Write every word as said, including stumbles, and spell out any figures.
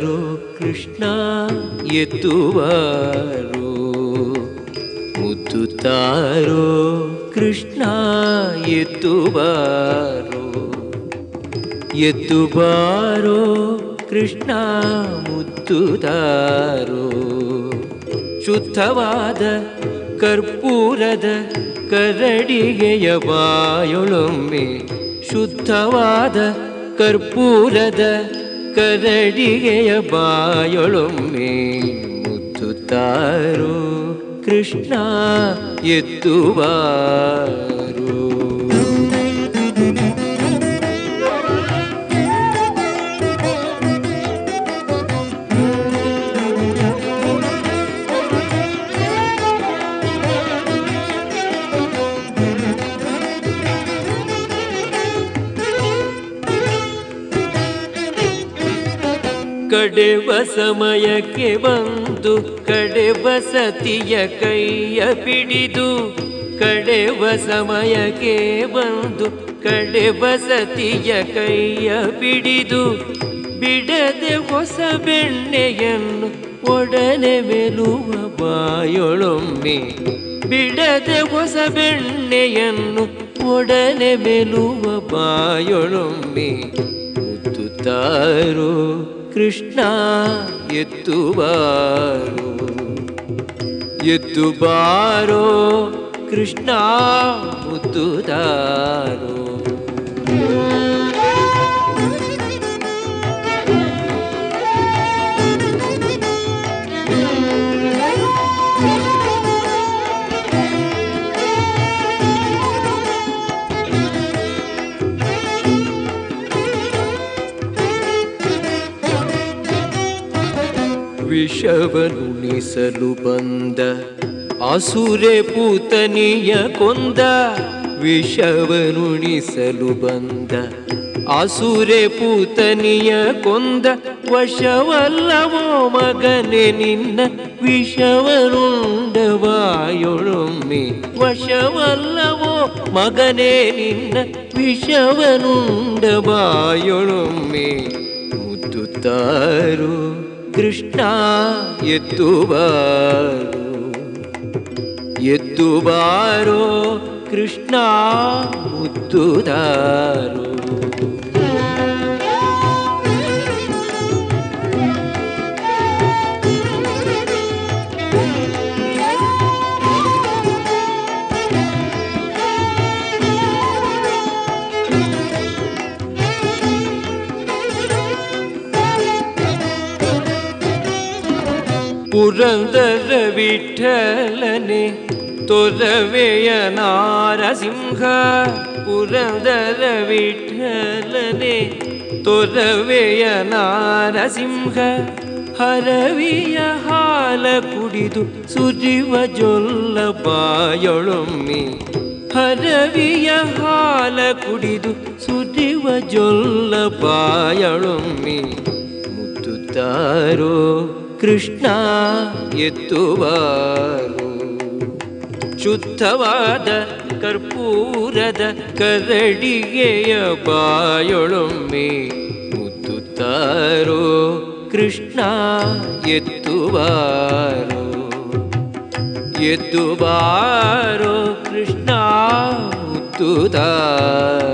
ಬಾರೋ ಕೃಷ್ಣ ಎದ್ದು ಬಾರೋ, ಮುದ್ದು ತಾರೋ ಕೃಷ್ಣ ಎದ್ದು ಬಾರೋ, ಎದ್ದು ಬಾರೋ ಕೃಷ್ಣ ಮುದ್ದು ತಾರೋ. ಶುದ್ಧವಾದ ಕರ್ಪೂರದ ಕರಡಿಗೆಯ ಬಾಯೊಳೊಮ್ಮೆ, ಶುದ್ಧವಾದ ಕರ್ಪೂರದ ಕರಡಿಗೆಯ ಬಾಯೊಳೊಮ್ಮೆ, ಮುದ್ದು ತಾರೋ ಕೃಷ್ಣ ಎದ್ದು ಬಾರೋ. ಕಡೆವ ಸಮಯಕ್ಕೆ ಬಂದು ಕಡೆವ ಸತಿಯ ಕೈಯ ಪಿಡಿದು, ಕಡೆವ ಸಮಯಕ್ಕೆ ಬಂದು ಕಡೆವ ಸತಿಯ ಕೈಯ ಪಿಡಿದು, ಬಿಡದೆ ಹೊಸ ಬೆಣ್ಣೆಯನ್ನು ಒಡನೆ ಮೆಲುವ ಬಾಯೊಳೊಮ್ಮೆ, ಬಿಡದೆ ಹೊಸ ಬೆಣ್ಣೆಯನ್ನು ಒಡನೆ ಮೆಲುವ ಬಾಯೊಳೊಮ್ಮೆ, ಮುದ್ದು ತಾರೋ ಕೃಷ್ಣ ಎದ್ದು ಬಾರೋ, ಎದ್ದು ಬಾರೋ ಕೃಷ್ಣ ಮುದ್ದು ತಾರೋ. ವಿಷವನುಣಿಸಲು ಬಂದ ಆಸುರೆ ಪೂತನಿಯ ಕೊಂದ, ವಿಷವನುಣಿಸಲು ಬಂದ ಆಸುರೆ ಪೂತನಿಯ ಕೊಂದ, ವಶವಲ್ಲವೋ ಮಗನೆ ನಿನ್ನ ವಿಷವನುಂಡ ಬಾಯೊಳೊಮ್ಮೆ, ವಶವಲ್ಲವೋ ಮಗನೆ ನಿನ್ನ ವಿಷವನುಂಡ ಬಾಯೊಳೊಮ್ಮೆ, ಮುದ್ದು ತಾರೋ ಕೃಷ್ಣ ಎದ್ದು ಬಾರೋ, ಎದ್ದು ಬಾರೋ ಕೃಷ್ಣ ಮುದ್ದು ತಾರೋ. ಪುರಂದರ ವಿಠಲನೆ ತೊರವೆಯ ನಾರಸಿಂಹ, ಪುರಂದರ ವಿಠಲನೆ ತೊರವೆಯ ನಾರಸಿಂಹ, ಹರವಿಯ ಹಾಲ ಕುಡಿದು ಸುರಿವ ಜೊಲ್ಲ ಬಾಯೊಳೊಮ್ಮೆ, ಹರವಿಯ ಹಾಲ ಕುಡಿದು ಸುರಿವ ಜೊಲ್ಲ ಬಾಯೊಳೊಮ್ಮೆ, ಮುದ್ದು ತಾರೋ ಕೃಷ್ಣ ಎದ್ದು ಬಾರೋ. ಶುದ್ಧವಾದ ಕರ್ಪೂರದ ಕರಡಿಗೆಯ ಬಾಯೊಳೊಮ್ಮೆ, ಮುದ್ದು ತಾರೋ ಕೃಷ್ಣ ಎದ್ದು ಬಾರೋ, ಎದ್ದು ಬಾರೋ ಕೃಷ್ಣ ಮುದ್ದು ತಾರೋ.